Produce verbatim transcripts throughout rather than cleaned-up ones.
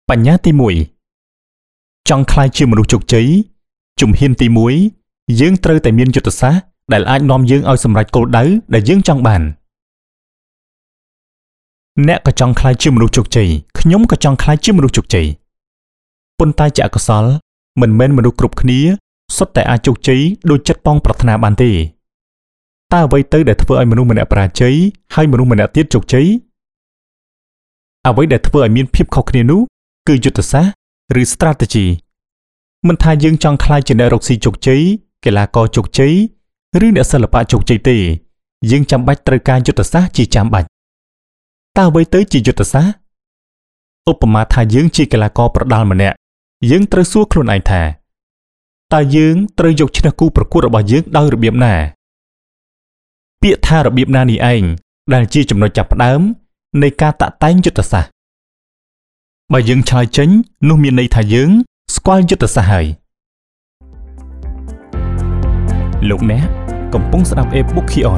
បញ្ញាទីមួយចង់ក្លាយជាមនុស្សជោគជ័យជំហានទីមួយយើងត្រូវតែមានយុទ្ធសាស្ត្រដែលអាចនាំយើងឲ្យសម្រេចគោលដៅដែលយើងចង់បានអ្នកក៏ចង់ក្លាយជាមនុស្សជោគជ័យខ្ញុំក៏ចង់ក្លាយជាមនុស្សជោគជ័យប៉ុន្តែជាអកុសលមិនមែនមនុស្សគ្រប់គ្នាសុទ្ធតែអាចជោគជ័យដោយចិត្តប៉ងប្រាថ្នាបានទេតើអ្វីទៅដែលធ្វើឲ្យមនុស្សម្នាក់បរាជ័យហើយមនុស្សម្នាក់ទៀតជោគជ័យអ្វីដែលធ្វើឲ្យមានភាពខុសគ្នានោះគឺយុទ្ធសាស្ត្រឬ strategy មិនថាយើងចង់ក្លាយជាអ្នករកស៊ីជោគជ័យកីឡាករជោគជ័យឬអ្នកសិល្បៈជោគជ័យទេយើងចាំបាច់ត្រូវការយុទ្ធសាស្ត្រជាចាំបាច់តើអ្វីទៅជាយុទ្ធសាស្ត្រឧបមាថាយើងជាកីឡាករប្រដាល់ម្នាក់យើងត្រូវសួរខ្លួនឯងថាតើយើងត្រូវយកឈ្នះគូប្រកួតរបស់យើងដោយរបៀបណាពាក្យថារបៀបណានេះឯងដែលជាចំណុចចាប់ផ្ដើមនៃការតាក់តែងយុទ្ធសាស្ត្របើយើងឆ្លើយចេញនោះមានន័យថាយើងស្គាល់យុទ្ធសាស្ត្រហើយលោកអ្នកកំពុងស្ដាប់ e-book Kion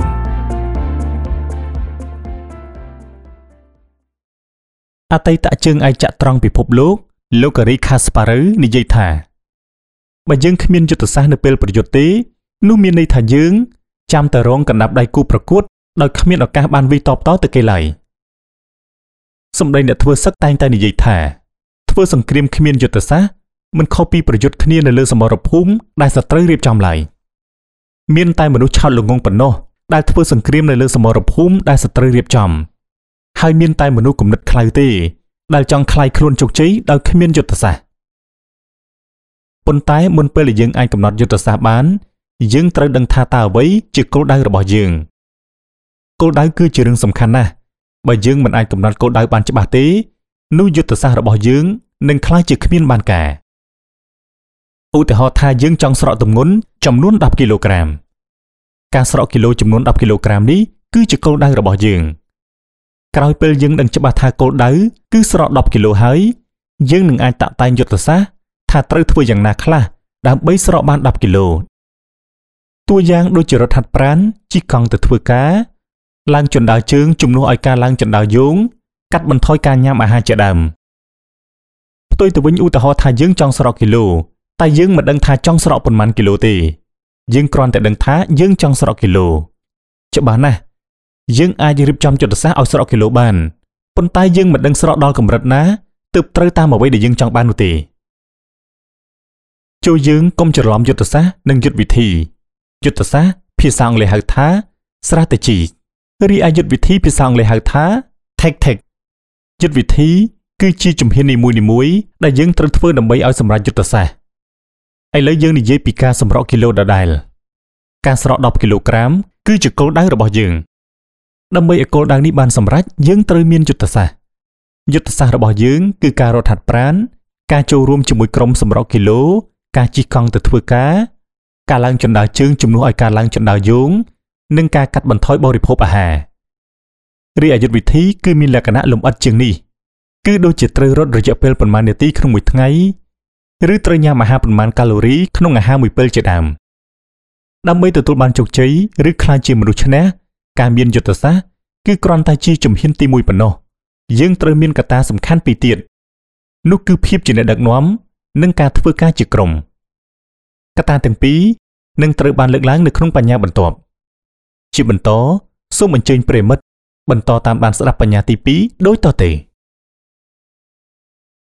អតីតជើងឯកចត្រង្គពិភពលោកលោក Garry Kasparov និយាយថាបើយើងគ្មានយុទ្ធសាស្ត្រនៅពេលប្រយុទ្ធទេនោះមានន័យថាយើងចាំតែរងកណ្ដាប់ដៃគូប្រកួតដោយគ្មានឱកាសបានវិតបតទៅគេឡើយសម្ដីអ្នកធ្វើសឹកតែងតែនិយាយថាធ្វើសង្គ្រាមគ្មានយុទ្ធសាស្ត្រមិនខុសពីប្រយុទ្ធគ្នានៅលើសមរភូមិដែលសត្រូវរៀបចំឡើយមានតែមនុស្សឆោតល្ងងប៉ុណ្ណោះដែលធ្វើសង្គ្រាមនៅលើសមរភូមិដែលសត្រូវរៀបចំហើយមានតែមនុស្សគំនិតខ្លៅទេដែលចង់ក្លាយខ្លួនជោគជ័យដោយគ្មានយុទ្ធសាស្ត្រប៉ុន្តែមុនពេលដែលយើងអាចកំណត់យុទ្ធសាស្ត្របានយើងត្រូវដឹងថាតើអ្វីជាគោលដៅរបស់យើងគោលដៅគឺជារឿងសំខាន់ណាស់បើយើងមិនអាចកំណត់គោលដៅបានច្បាស់ទេនោះយុទ្ធសាស្ត្ររបស់យើងនឹងក្លាយជាគ្មានបានការឧទាហរណ៍ថាយើងចង់ស្រកទម្ងន់ចំនួនដប់គីឡូក្រាមការស្រកគីឡូចំនួនដប់គីឡូក្រាមនេះគឺជាគោលដៅរបស់យើងក្រោយពេលយើងដឹងច្បាស់ថាគោលដៅគឺស្រកដប់គីឡូហើយយើងនឹងអាចតាក់តែងយុទ្ធសាស្ត្រថាត្រូវធ្វើយ៉ាងណាខ្លះដើម្បីស្រកបានដប់គីឡូតួយ៉ាងដូចជារត់ហាត់ប្រាណជិះកង់ទៅធ្វើការឡើងជណ្ដើរជើងជំនួសឲ្យការឡើងជណ្ដើរយោងកាត់បន្ថយការញ៉ាំអាហារជាដើមផ្ទុយទៅវិញឧទាហរណ៍ថាយើងចង់ស្រកគីឡូតែយើងមិនដឹងថាចង់ស្រកប៉ុន្មានគីឡូទេយើងគ្រាន់តែដឹងថាយើងចង់ស្រកគីឡូច្បាស់ណាស់យើងអាចរៀបចំយុទ្ធសាស្ត្រឲ្យស្រកគីឡូបានប៉ុន្តែយើងមិនដឹងស្រកដល់កម្រិតណាទើបត្រូវតាមអ្វីដែលយើងចង់បាននោះទេចូលយើងកុំច្រឡំយុទ្ធសាស្ត្រនិងយុទ្ធវិធីយុទ្ធសាស្ត្រភាសាអង់គ្លេសហៅថា strategy រីឯយុទ្ធវិធីភាសាអង់គ្លេសហៅថា tactic យុទ្ធវិធីគឺជាជំហាននីមួយៗដែលយើងត្រូវធ្វើដើម្បីឲ្យសម្រេចយុទ្ធសាស្ត្រឥឡូវយើងនិយាយពីការសម្រកគីឡូដដែលការស្រកដប់គីឡូក្រាមគឺជាគោលដៅរបស់យើងដើម្បីឲ្យគោលដៅនេះបានសម្រេចយើងត្រូវមានយុទ្ធសាស្ត្រយុទ្ធសាស្ត្ររបស់យើងគឺការរត់ហាត់ប្រាណការចូលរួមជាមួយក្រុមសម្រកគីឡូការជិះកង់ទៅធ្វើការការឡើងជណ្ដើរជើងជំនួសឲ្យការឡើងជណ្ដើរយោងនិងការកាត់បន្ថយបរិភោគអាហាររីឯយុទ្ធវិធីគឺមានលក្ខណៈលម្អិតជាងនេះគឺដូចជាត្រូវរត់រយៈពេលប៉ុន្មាននាទីក្នុងមួយថ្ងៃឬត្រូវញ៉ាំអាហារប៉ុន្មានកាឡូរីក្នុងអាហារមួយពេលជាដើមដើម្បីទទួលបានជោគជ័យឬក្លាយជាមនុស្សឈ្នះការមានយុទ្ធសាស្ត្រគឺគ្រាន់តែជាជំហានទីមួយប៉ុណ្ណោះយើងត្រូវមានកត្តាសំខាន់ពីរទៀតនោះគឺភាពជាអ្នកដឹកនាំនិងការធ្វើការជាក្រុមកត្តាទាំងពីរនឹងត្រូវបានលើកឡើងនៅក្នុងបញ្ញាបន្ទាប់ជាបន្តសូមអញ្ជើញប្រិមិត្តបន្តតាមដានស្ដាប់បញ្ញាទីពីរដូចតទៅ